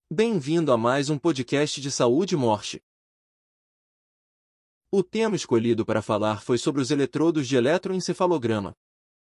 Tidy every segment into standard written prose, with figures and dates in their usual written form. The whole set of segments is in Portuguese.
Bem-vindo a mais um podcast de saúde e morte. O tema escolhido para falar foi sobre os eletrodos de eletroencefalograma.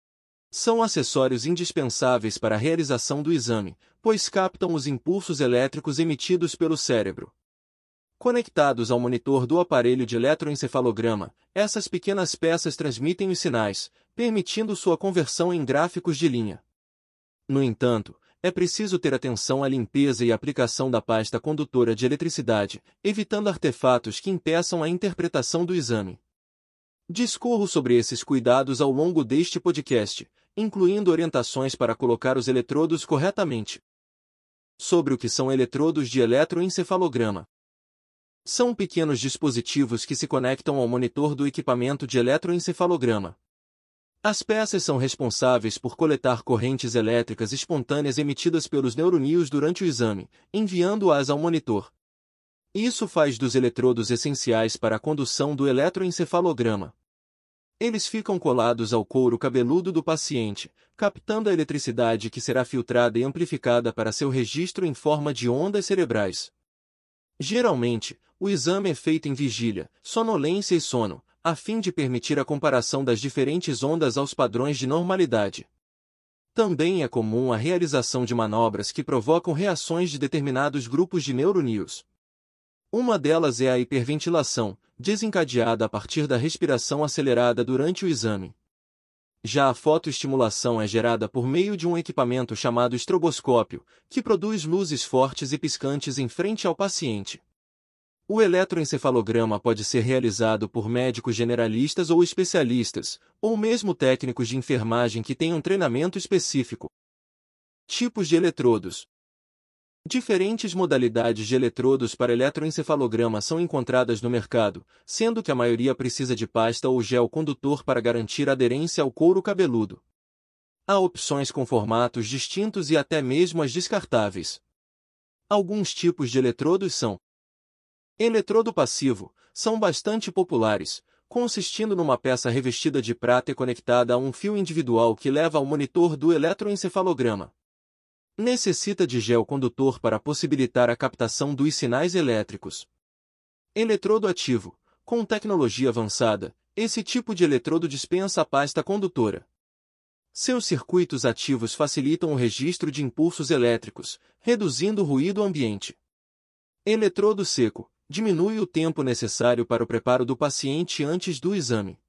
São acessórios indispensáveis para a realização do exame, pois captam os impulsos elétricos emitidos pelo cérebro. Conectados ao monitor do aparelho de eletroencefalograma, essas pequenas peças transmitem os sinais, permitindo sua conversão em gráficos de linha. No entanto, é preciso ter atenção à limpeza e aplicação da pasta condutora de eletricidade, evitando artefatos que impeçam a interpretação do exame. Discorro sobre esses cuidados ao longo deste podcast, incluindo orientações para colocar os eletrodos corretamente. Sobre o que são eletrodos de eletroencefalograma. São pequenos dispositivos que se conectam ao monitor do equipamento de eletroencefalograma. As peças são responsáveis por coletar correntes elétricas espontâneas emitidas pelos neurônios durante o exame, enviando-as ao monitor. Isso faz dos eletrodos essenciais para a condução do eletroencefalograma. Eles ficam colados ao couro cabeludo do paciente, captando a eletricidade que será filtrada e amplificada para seu registro em forma de ondas cerebrais. Geralmente, o exame é feito em vigília, sonolência e sono, a fim de permitir a comparação das diferentes ondas aos padrões de normalidade. Também é comum a realização de manobras que provocam reações de determinados grupos de neurônios. Uma delas é a hiperventilação, desencadeada a partir da respiração acelerada durante o exame. Já a fotoestimulação é gerada por meio de um equipamento chamado estroboscópio, que produz luzes fortes e piscantes em frente ao paciente. O eletroencefalograma pode ser realizado por médicos generalistas ou especialistas, ou mesmo técnicos de enfermagem que tenham treinamento específico. Tipos de eletrodos. Diferentes modalidades de eletrodos para eletroencefalograma são encontradas no mercado, sendo que a maioria precisa de pasta ou gel condutor para garantir aderência ao couro cabeludo. Há opções com formatos distintos e até mesmo as descartáveis. Alguns tipos de eletrodos são: eletrodo passivo, são bastante populares, consistindo numa peça revestida de prata e conectada a um fio individual que leva ao monitor do eletroencefalograma. Necessita de gel condutor para possibilitar a captação dos sinais elétricos. Eletrodo ativo, com tecnologia avançada, esse tipo de eletrodo dispensa a pasta condutora. Seus circuitos ativos facilitam o registro de impulsos elétricos, reduzindo o ruído ambiente. Eletrodo seco, diminui o tempo necessário para o preparo do paciente antes do exame.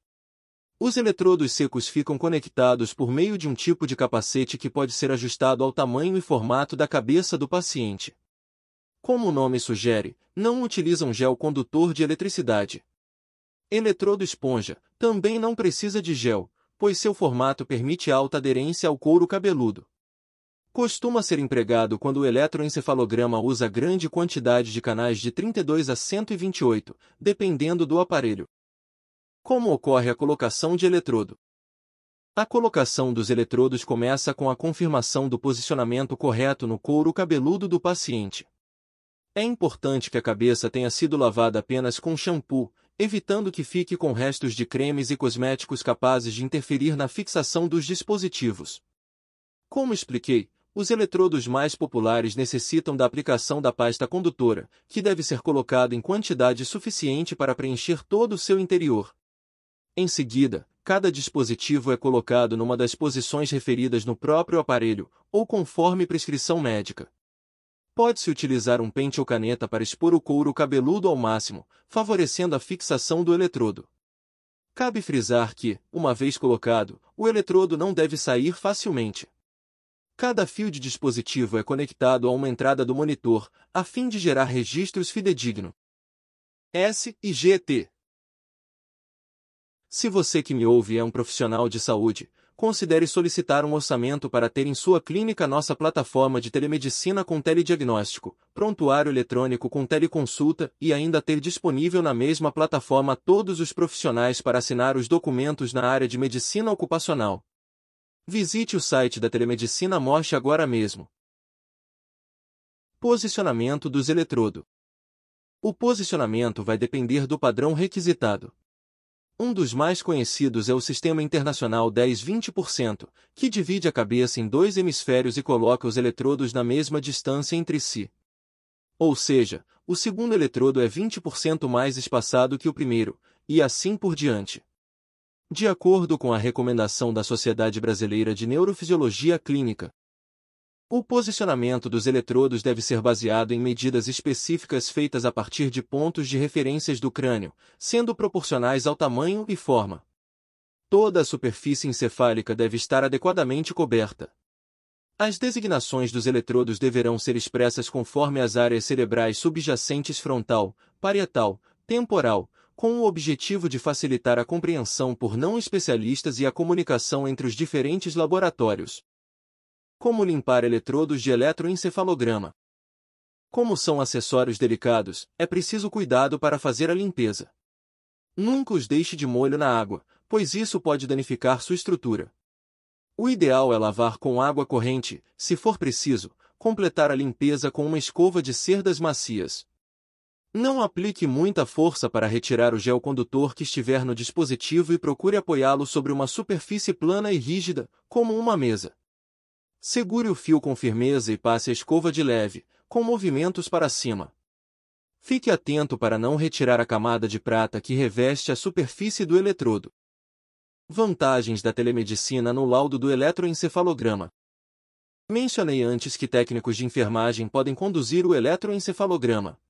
Os eletrodos secos ficam conectados por meio de um tipo de capacete que pode ser ajustado ao tamanho e formato da cabeça do paciente. Como o nome sugere, não utilizam gel condutor de eletricidade. Eletrodo esponja, também não precisa de gel, pois seu formato permite alta aderência ao couro cabeludo. Costuma ser empregado quando o eletroencefalograma usa grande quantidade de canais de 32 a 128, dependendo do aparelho. Como ocorre a colocação de eletrodo? A colocação dos eletrodos começa com a confirmação do posicionamento correto no couro cabeludo do paciente. É importante que a cabeça tenha sido lavada apenas com shampoo, evitando que fique com restos de cremes e cosméticos capazes de interferir na fixação dos dispositivos. Como expliquei, os eletrodos mais populares necessitam da aplicação da pasta condutora, que deve ser colocada em quantidade suficiente para preencher todo o seu interior. Em seguida, cada dispositivo é colocado numa das posições referidas no próprio aparelho, ou conforme prescrição médica. Pode-se utilizar um pente ou caneta para expor o couro cabeludo ao máximo, favorecendo a fixação do eletrodo. Cabe frisar que, uma vez colocado, o eletrodo não deve sair facilmente. Cada fio de dispositivo é conectado a uma entrada do monitor, a fim de gerar registros fidedignos. S e GT. Se você que me ouve é um profissional de saúde, considere solicitar um orçamento para ter em sua clínica nossa plataforma de telemedicina com telediagnóstico, prontuário eletrônico com teleconsulta e ainda ter disponível na mesma plataforma todos os profissionais para assinar os documentos na área de medicina ocupacional. Visite o site da Telemedicina Morte agora mesmo. Posicionamento dos eletrodos. O posicionamento vai depender do padrão requisitado. Um dos mais conhecidos é o Sistema Internacional 10-20%, que divide a cabeça em dois hemisférios e coloca os eletrodos na mesma distância entre si. Ou seja, o segundo eletrodo é 20% mais espaçado que o primeiro, e assim por diante. De acordo com a recomendação da Sociedade Brasileira de Neurofisiologia Clínica, o posicionamento dos eletrodos deve ser baseado em medidas específicas feitas a partir de pontos de referências do crânio, sendo proporcionais ao tamanho e forma. Toda a superfície encefálica deve estar adequadamente coberta. As designações dos eletrodos deverão ser expressas conforme as áreas cerebrais subjacentes frontal, parietal, temporal, com o objetivo de facilitar a compreensão por não especialistas e a comunicação entre os diferentes laboratórios. Como limpar eletrodos de eletroencefalograma? Como são acessórios delicados, é preciso cuidado para fazer a limpeza. Nunca os deixe de molho na água, pois isso pode danificar sua estrutura. O ideal é lavar com água corrente, se for preciso, completar a limpeza com uma escova de cerdas macias. Não aplique muita força para retirar o gel condutor que estiver no dispositivo e procure apoiá-lo sobre uma superfície plana e rígida, como uma mesa. Segure o fio com firmeza e passe a escova de leve, com movimentos para cima. Fique atento para não retirar a camada de prata que reveste a superfície do eletrodo. Vantagens da telemedicina no laudo do eletroencefalograma. Mencionei antes que técnicos de enfermagem podem conduzir o eletroencefalograma.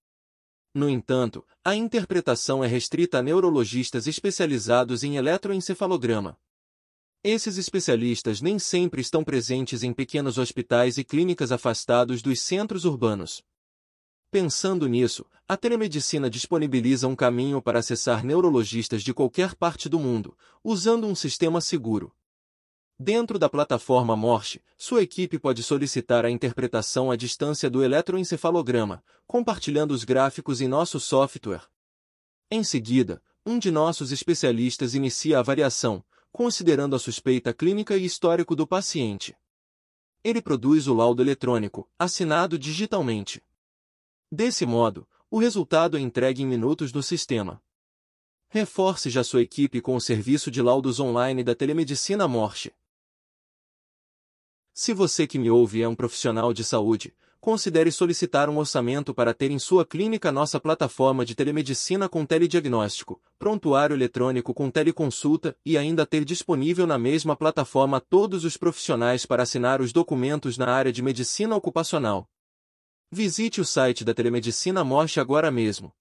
No entanto, a interpretação é restrita a neurologistas especializados em eletroencefalograma. Esses especialistas nem sempre estão presentes em pequenos hospitais e clínicas afastados dos centros urbanos. Pensando nisso, a telemedicina disponibiliza um caminho para acessar neurologistas de qualquer parte do mundo, usando um sistema seguro. Dentro da plataforma Morse, sua equipe pode solicitar a interpretação à distância do eletroencefalograma, compartilhando os gráficos em nosso software. Em seguida, um de nossos especialistas inicia a avaliação, considerando a suspeita clínica e histórico do paciente. Ele produz o laudo eletrônico, assinado digitalmente. Desse modo, o resultado é entregue em minutos no sistema. Reforce já sua equipe com o serviço de laudos online da telemedicina Morse. Se você que me ouve é um profissional de saúde, considere solicitar um orçamento para ter em sua clínica nossa plataforma de telemedicina com telediagnóstico, prontuário eletrônico com teleconsulta e ainda ter disponível na mesma plataforma todos os profissionais para assinar os documentos na área de medicina ocupacional. Visite o site da Telemedicina Morse agora mesmo.